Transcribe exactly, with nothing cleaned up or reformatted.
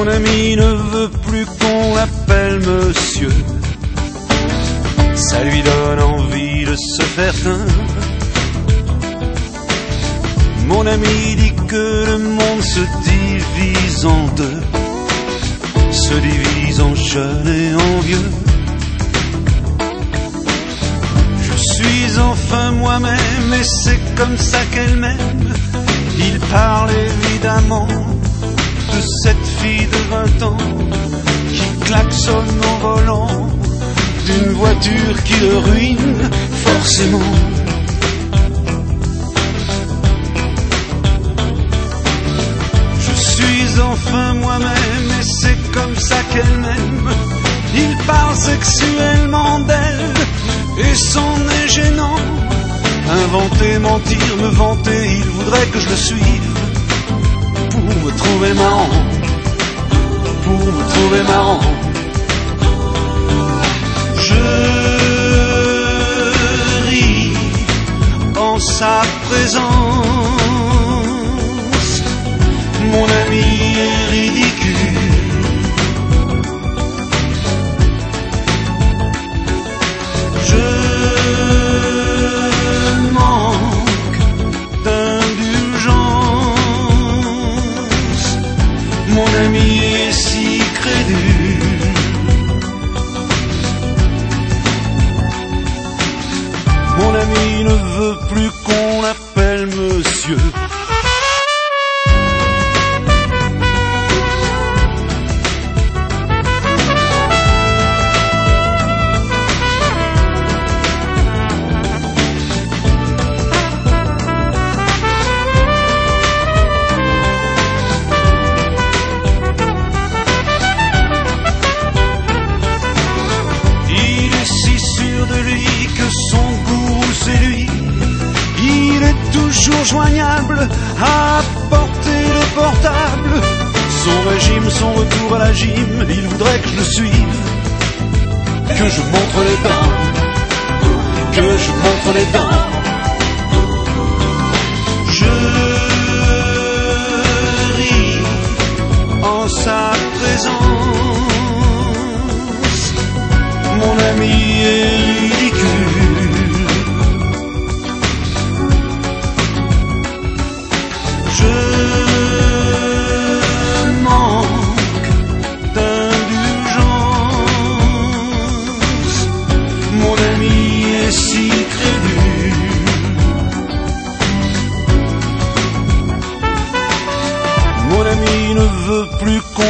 ami ne veut plus qu'on l'appelle monsieur. Ça lui donne envie de se faire teindre. Mon ami dit que le monde se divise en deux, se divise en jeune et en vieux. Je suis enfin moi-même et c'est comme ça qu'elle m'aime. Il parle évidemment de cette fille de vingt ans qui klaxonne au volant d'une voiture qui le ruine forcément. Je suis enfin moi-même et c'est comme ça qu'elle m'aime. Il parle sexuellement d'elle et c'en est gênant. Inventer, mentir, me vanter, il voudrait que je le suive pour me trouver marrant, pour me trouver marrant. Je ris en sa présence, mon ami est ridicule. Je manque d'indulgence, mon ami est si crédule. Mon ami ne veut plus qu'on l'appelle monsieur. Il est si sûr de lui que son goût c'est lui. Il est toujours joignable à portée de portable. Son régime, son retour à la gym, il voudrait que je le suive, que je montre les dents, que je montre les dents. Je ris en sa présence, mon ami est ridicule. Je manque d'indulgence, mon ami est si crédule. Mon ami ne veut plus qu'on